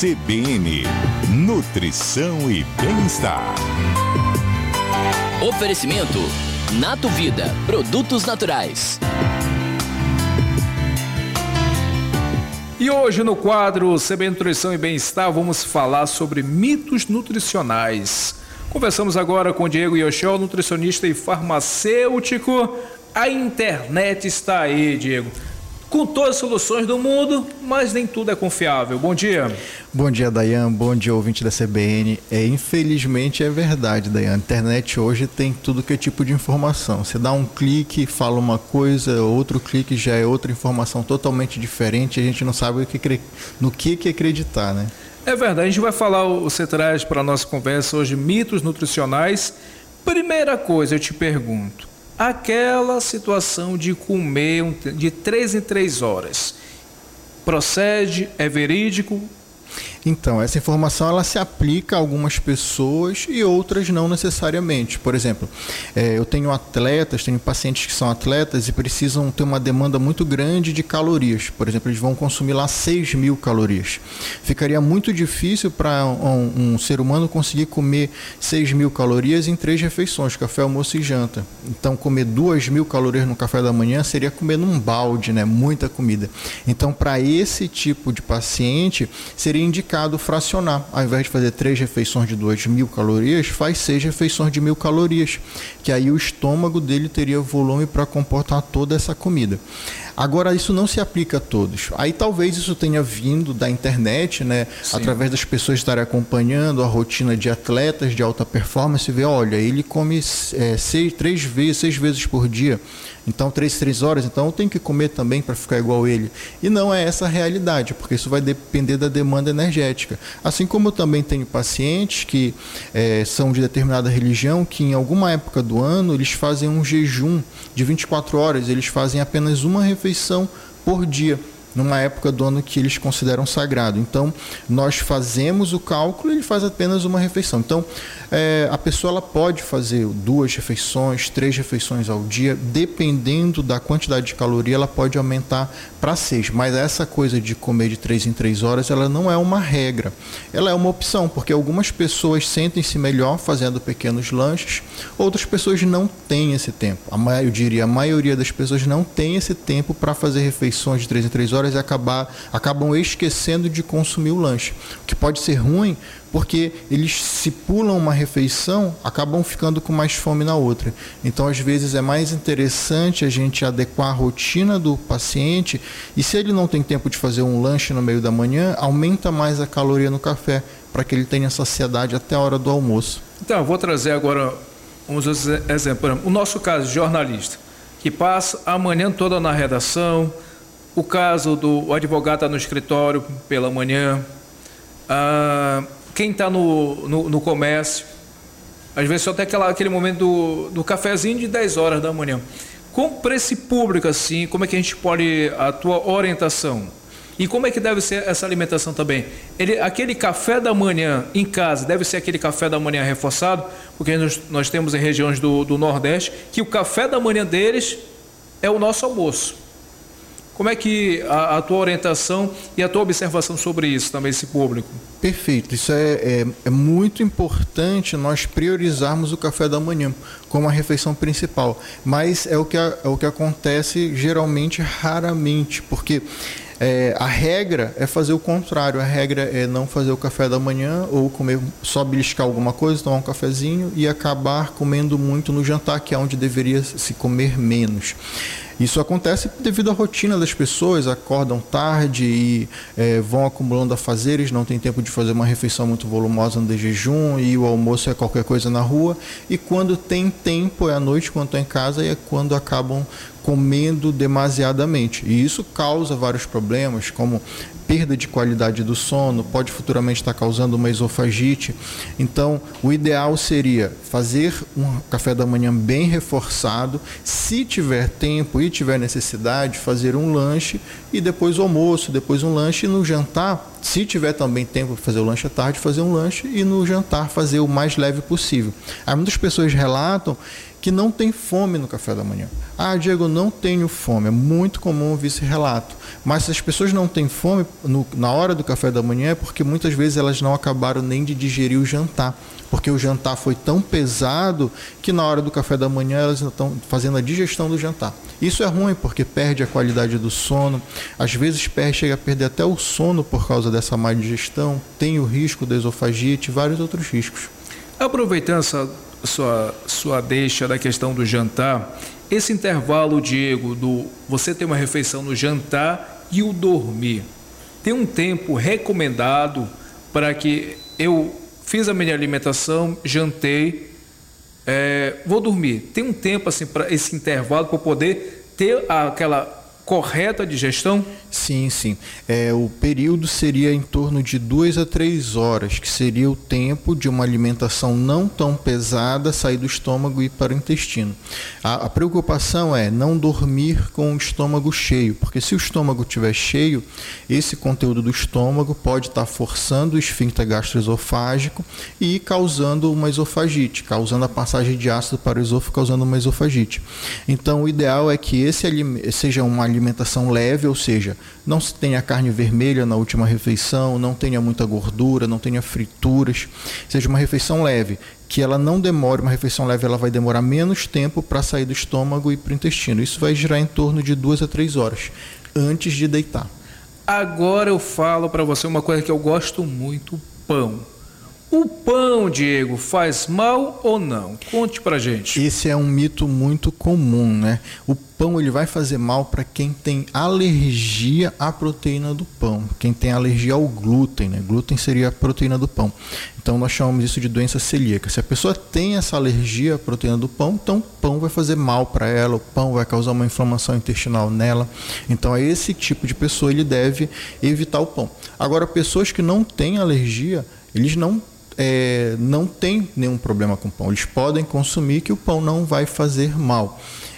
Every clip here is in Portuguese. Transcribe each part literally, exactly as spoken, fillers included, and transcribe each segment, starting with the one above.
C B N, Nutrição e Bem-Estar. Oferecimento Nato Vida, produtos naturais. E hoje no quadro C B N Nutrição e Bem-Estar vamos falar sobre mitos nutricionais. Conversamos agora com Diego Yoshel, nutricionista e farmacêutico. A internet está aí, Diego, com todas as soluções do mundo, mas nem tudo é confiável. Bom dia. Bom dia, Dayan. Bom dia, ouvinte da C B N. É, infelizmente é verdade, Dayan. A internet hoje tem tudo que é tipo de informação. Você dá um clique, fala uma coisa, outro clique já é outra informação totalmente diferente. A gente não sabe o que, no que, que acreditar, né? É verdade. A gente vai falar, você traz para a nossa conversa hoje mitos nutricionais. Primeira coisa, eu te pergunto. Aquela situação de comer de três em três horas, procede? É verídico? Então, essa informação ela se aplica a algumas pessoas e outras não necessariamente. Por exemplo, é, eu tenho atletas, tenho pacientes que são atletas e precisam ter uma demanda muito grande de calorias. Por exemplo, eles vão consumir lá seis mil calorias. Ficaria muito difícil para um, um ser humano conseguir comer seis mil calorias em três refeições, café, almoço e janta. Então, comer duas mil calorias no café da manhã seria comer num balde, né? Muita comida. Então, para esse tipo de paciente, seria indicado fracionar. Ao invés de fazer três refeições de duas mil calorias, faz seis refeições de mil calorias, que aí o estômago dele teria volume para comportar toda essa comida. Agora, isso não se aplica a todos. Aí talvez isso tenha vindo da internet, né? Sim. Através das pessoas estarem acompanhando a rotina de atletas de alta performance e ver, olha, ele come é, seis, três vezes, seis vezes por dia. Então, três, três horas, então eu tenho que comer também para ficar igual ele. E não é essa a realidade, porque isso vai depender da demanda energética. Assim como eu também tenho pacientes que é, são de determinada religião, que em alguma época do ano eles fazem um jejum de vinte e quatro horas, eles fazem apenas uma refeição por dia, numa época do ano que eles consideram sagrado. Então, nós fazemos o cálculo e ele faz apenas uma refeição. Então, é, a pessoa ela pode fazer duas refeições, três refeições ao dia, dependendo da quantidade de caloria, ela pode aumentar para seis. Mas essa coisa de comer de três em três horas, ela não é uma regra. Ela é uma opção, porque algumas pessoas sentem-se melhor fazendo pequenos lanches, outras pessoas não têm esse tempo. A, eu diria, a maioria das pessoas não tem esse tempo para fazer refeições de três em três horas e acabar, acabam esquecendo de consumir o lanche, o que pode ser ruim porque eles se pulam uma refeição, acabam ficando com mais fome na outra. Então, às vezes, é mais interessante a gente adequar a rotina do paciente e se ele não tem tempo de fazer um lanche no meio da manhã, aumenta mais a caloria no café, para que ele tenha saciedade até a hora do almoço. Então, eu vou trazer agora uns exemplos. O nosso caso de jornalista, que passa a manhã toda na redação. O caso do o advogado está no escritório pela manhã, ah, quem está no, no, no comércio, às vezes só tem aquela, aquele momento do, do cafezinho de dez horas da manhã. Como para esse público assim, como é que a gente pode, a tua orientação? E como é que deve ser essa alimentação também? Ele, aquele café da manhã em casa, deve ser aquele café da manhã reforçado, porque nós, nós temos em regiões do, do Nordeste que o café da manhã deles é o nosso almoço. Como é que a, a tua orientação e a tua observação sobre isso também, esse público? Perfeito, isso é, é, é muito importante nós priorizarmos o café da manhã como a refeição principal, mas é o que, é o que acontece geralmente, raramente, porque é, a regra é fazer o contrário, a regra é não fazer o café da manhã ou comer, só beliscar alguma coisa, tomar um cafezinho e acabar comendo muito no jantar, que é onde deveria se comer menos. Isso acontece devido à rotina das pessoas, acordam tarde e é, vão acumulando afazeres, não tem tempo de fazer uma refeição muito volumosa no de jejum e o almoço é qualquer coisa na rua. E quando tem tempo, é à noite, quando estão em casa, e é quando acabam comendo demasiadamente. E isso causa vários problemas, como perda de qualidade do sono, pode futuramente estar causando uma esofagite. Então, o ideal seria fazer um café da manhã bem reforçado, se tiver tempo e tiver necessidade, fazer um lanche e depois o almoço, depois um lanche, e no jantar, se tiver também tempo para fazer o lanche à tarde, fazer um lanche e no jantar fazer o mais leve possível. Aí muitas pessoas relatam que não tem fome no café da manhã. Ah, Diego, não tenho fome. É muito comum ouvir esse relato. Mas se as pessoas não têm fome no, na hora do café da manhã, é porque muitas vezes elas não acabaram nem de digerir o jantar. Porque o jantar foi tão pesado que na hora do café da manhã elas estão fazendo a digestão do jantar. Isso é ruim porque perde a qualidade do sono. Às vezes perde, chega a perder até o sono por causa dessa má digestão. Tem o risco da esofagite e vários outros riscos. Aproveitando essa sua, sua deixa da questão do jantar, esse intervalo, Diego, do você ter uma refeição no jantar e o dormir, tem um tempo recomendado para que eu fiz a minha alimentação, jantei, é, vou dormir. Tem um tempo assim para esse intervalo para poder ter aquela correta digestão? Sim, sim. É, o período seria em torno de duas a três horas, que seria o tempo de uma alimentação não tão pesada sair do estômago e ir para o intestino. A, a preocupação é não dormir com o estômago cheio, porque se o estômago estiver cheio, esse conteúdo do estômago pode estar forçando o esfíncter gastroesofágico e causando uma esofagite, causando a passagem de ácido para o esôfago, causando uma esofagite. Então, o ideal é que esse seja uma alimentação leve, ou seja, não se tenha carne vermelha na última refeição, não tenha muita gordura, não tenha frituras, seja uma refeição leve, que ela não demore, uma refeição leve ela vai demorar menos tempo para sair do estômago e para o intestino. Isso vai girar em torno de duas a três horas antes de deitar. Agora eu falo para você uma coisa que eu gosto muito, pão. O pão, Diego, faz mal ou não? Conte pra gente. Esse é um mito muito comum, né? O pão ele vai fazer mal para quem tem alergia à proteína do pão, quem tem alergia ao glúten, né? Glúten seria a proteína do pão. Então nós chamamos isso de doença celíaca. Se a pessoa tem essa alergia à proteína do pão, então o pão vai fazer mal para ela, o pão vai causar uma inflamação intestinal nela. Então é esse tipo de pessoa, ele deve evitar o pão. Agora, pessoas que não têm alergia, eles não É, não tem nenhum problema com pão. Eles podem consumir que o pão não vai fazer mal.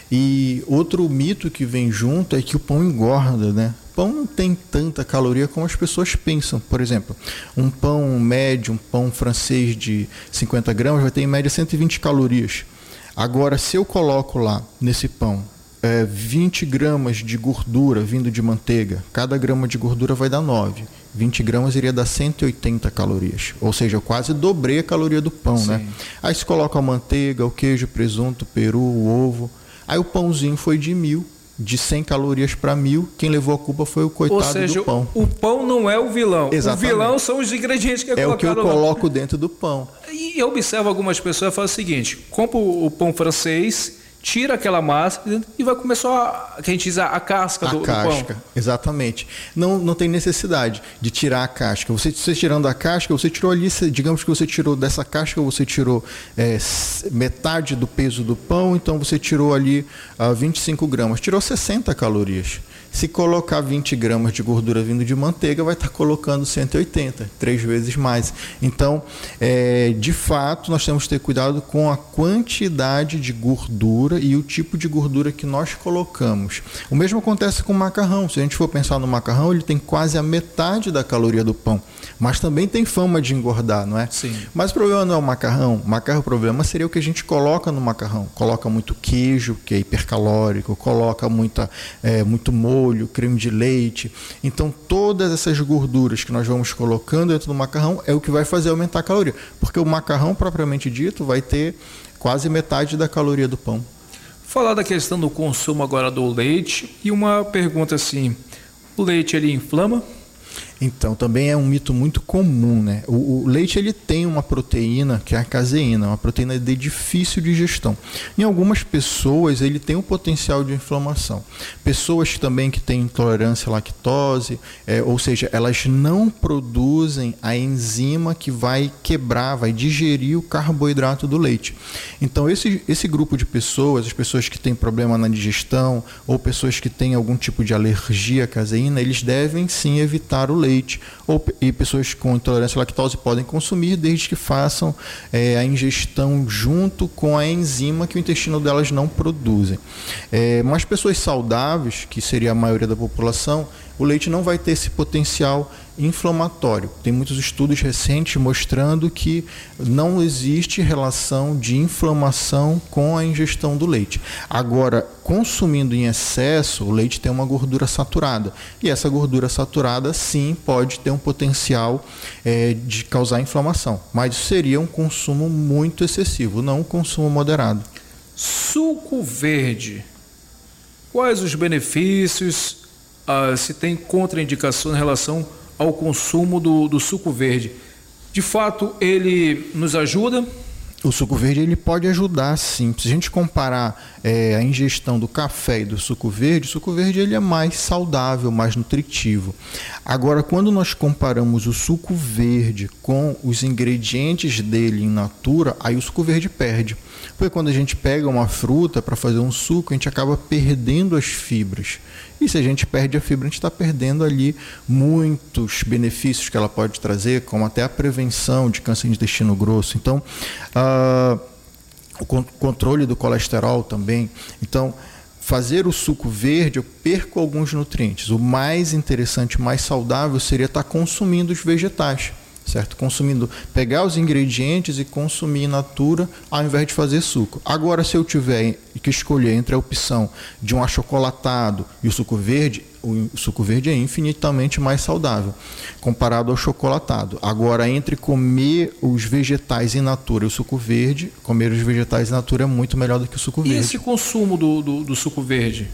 E outro mito que vem junto é que o pão engorda, né? O pão não tem tanta caloria como as pessoas pensam. Por exemplo, um pão médio, um pão francês de cinquenta gramas vai ter em média cento e vinte calorias. Agora, se eu coloco lá nesse pão é, vinte gramas de gordura vindo de manteiga, cada grama de gordura vai dar nove. vinte gramas iria dar cento e oitenta calorias. Ou seja, eu quase dobrei a caloria do pão, Sim. né? Aí se coloca a manteiga, o queijo, o presunto, o peru, o ovo. Aí o pãozinho foi de mil, de cem calorias para mil. Quem levou a culpa foi o coitado Ou seja, do pão. O pão não é o vilão. Exatamente. O vilão são os ingredientes que é, é colocado o que eu lá. coloco dentro do pão. E eu observo algumas pessoas que falam o seguinte: compra o pão francês, tira aquela massa e vai começar a, que a gente diz, a casca, a do, casca, do pão. Exatamente. Não, não tem necessidade de tirar a casca. Você, você tirando a casca, você tirou ali, digamos que você tirou dessa casca, você tirou é, metade do peso do pão, então você tirou ali uh, vinte e cinco gramas, tirou sessenta calorias. Se colocar vinte gramas de gordura vindo de manteiga, vai estar colocando cento e oitenta, três vezes mais. Então, é, de fato, nós temos que ter cuidado com a quantidade de gordura e o tipo de gordura que nós colocamos. O mesmo acontece com o macarrão. Se a gente for pensar no macarrão, ele tem quase a metade da caloria do pão, mas também tem fama de engordar, não é? Sim. Mas o problema não é o macarrão. O macarrão, o problema seria o que a gente coloca no macarrão. Coloca muito queijo, que é hipercalórico, coloca muita, é, muito molho, creme de leite. Então, todas essas gorduras que nós vamos colocando dentro do macarrão é o que vai fazer aumentar a caloria. Porque o macarrão, propriamente dito, vai ter quase metade da caloria do pão. Falar da questão do consumo agora do leite e uma pergunta assim: o leite ele inflama? Então, também é um mito muito comum, né? O, o leite ele tem uma proteína que é a caseína, uma proteína de difícil digestão. Em algumas pessoas ele tem um potencial de inflamação. Pessoas também que têm intolerância à lactose, é, ou seja, elas não produzem a enzima que vai quebrar, vai digerir o carboidrato do leite. Então, esse, esse grupo de pessoas, as pessoas que têm problema na digestão ou pessoas que têm algum tipo de alergia à caseína, eles devem sim evitar o leite. Ou, e pessoas com intolerância à lactose podem consumir desde que façam é, a ingestão junto com a enzima que o intestino delas não produzem. É, mas pessoas saudáveis, que seria a maioria da população, o leite não vai ter esse potencial inflamatório. Tem muitos estudos recentes mostrando que não existe relação de inflamação com a ingestão do leite. Agora, consumindo em excesso, o leite tem uma gordura saturada. E essa gordura saturada, sim, pode ter um potencial é, de causar inflamação. Mas seria um consumo muito excessivo, não um consumo moderado. Suco verde. Quais os benefícios, ah, se tem contraindicação em relação ao consumo do, do suco verde? De fato, ele nos ajuda? O suco verde ele pode ajudar, sim. Se a gente comparar é, a ingestão do café e do suco verde, o suco verde ele é mais saudável, mais nutritivo. Agora, quando nós comparamos o suco verde com os ingredientes dele in natura, aí o suco verde perde. Porque quando a gente pega uma fruta para fazer um suco, a gente acaba perdendo as fibras. E se a gente perde a fibra, a gente está perdendo ali muitos benefícios que ela pode trazer, como até a prevenção de câncer de intestino grosso. Então, uh, o controle do colesterol também. Então, fazer o suco verde, eu perco alguns nutrientes. O mais interessante, mais saudável seria estar consumindo os vegetais. Certo? Consumindo, pegar os ingredientes e consumir in natura ao invés de fazer suco. Agora, se eu tiver que escolher entre a opção de um achocolatado e o suco verde, o suco verde é infinitamente mais saudável comparado ao chocolatado. Agora, entre comer os vegetais in natura e o suco verde, comer os vegetais in natura é muito melhor do que o suco verde. E esse consumo do, do, do suco verde?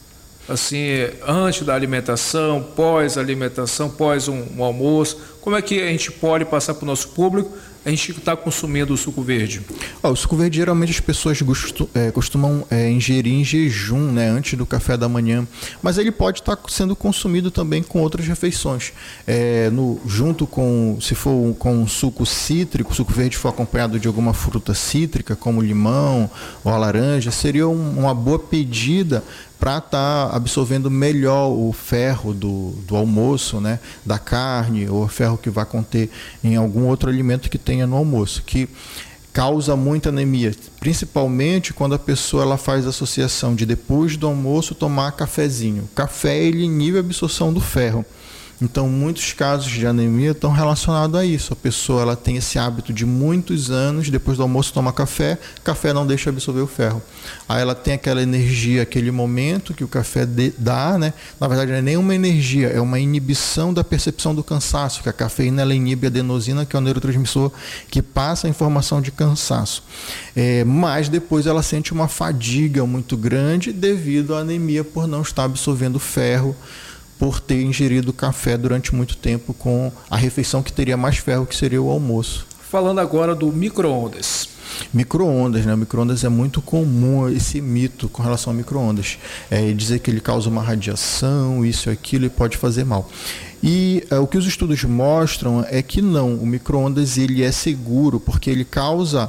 Assim, antes da alimentação, pós-alimentação, pós um, um almoço, como é que a gente pode passar para o nosso público a gente está consumindo o suco verde? Oh, o suco verde, geralmente as pessoas gostum, é, costumam é, ingerir em jejum, né, antes do café da manhã, mas ele pode estar sendo consumido também com outras refeições. É, no, junto com, se for com um suco cítrico, o suco verde for acompanhado de alguma fruta cítrica, como limão ou a laranja, seria um, uma boa pedida para estar tá absorvendo melhor o ferro do, do almoço, né, da carne, ou o ferro que vai conter em algum outro alimento que tenha no almoço, que causa muita anemia, principalmente quando a pessoa ela faz associação de depois do almoço tomar cafezinho. O café ele inibe a absorção do ferro. Então, muitos casos de anemia estão relacionados a isso. A pessoa ela tem esse hábito de muitos anos, depois do almoço toma café, café não deixa absorver o ferro. Aí ela tem aquela energia, aquele momento que o café dá, né? Na verdade, não é nem uma energia, é uma inibição da percepção do cansaço, que a cafeína ela inibe a adenosina, que é o neurotransmissor que passa a informação de cansaço. É, mas depois ela sente uma fadiga muito grande devido à anemia por não estar absorvendo ferro, por ter ingerido café durante muito tempo com a refeição que teria mais ferro, que seria o almoço. Falando agora do micro-ondas. Micro-ondas, né? Micro-ondas é muito comum esse mito com relação ao micro-ondas. É dizer que ele causa uma radiação, isso e aquilo, e pode fazer mal. E é, o que os estudos mostram é que não, o micro-ondas ele é seguro, porque ele causa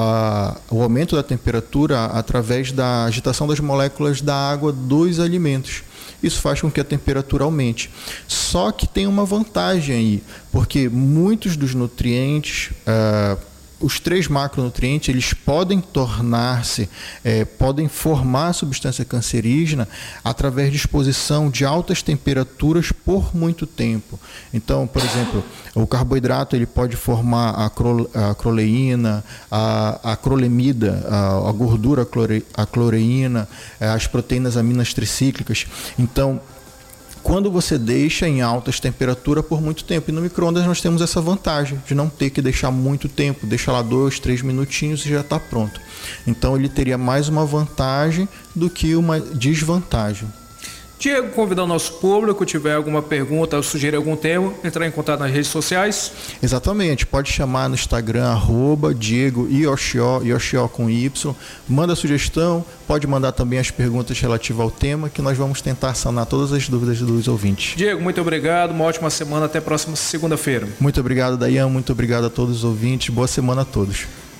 a, o aumento da temperatura através da agitação das moléculas da água dos alimentos. Isso faz com que a temperatura aumente. Só que tem uma vantagem aí, porque muitos dos nutrientes, uh, os três macronutrientes, eles podem tornar-se, eh, podem formar substância cancerígena através de exposição de altas temperaturas por muito tempo. Então, por exemplo, o carboidrato ele pode formar a, cro, a croleína, a, a crolemida, a, a gordura, a, clore, a cloreína, as proteínas aminas tricíclicas. Então, quando você deixa em altas temperaturas por muito tempo. E no micro-ondas nós temos essa vantagem de não ter que deixar muito tempo, deixa lá dois, três minutinhos e já está pronto. Então ele teria mais uma vantagem do que uma desvantagem. Diego, convidar o nosso público, tiver alguma pergunta ou sugerir algum tema, entrar em contato nas redes sociais. Exatamente, pode chamar no Instagram, arroba Diego Yoshio, Yoshio com Y, manda sugestão, pode mandar também as perguntas relativas ao tema, que nós vamos tentar sanar todas as dúvidas dos ouvintes. Diego, muito obrigado, uma ótima semana, até a próxima segunda-feira. Muito obrigado, Dayan, muito obrigado a todos os ouvintes, boa semana a todos.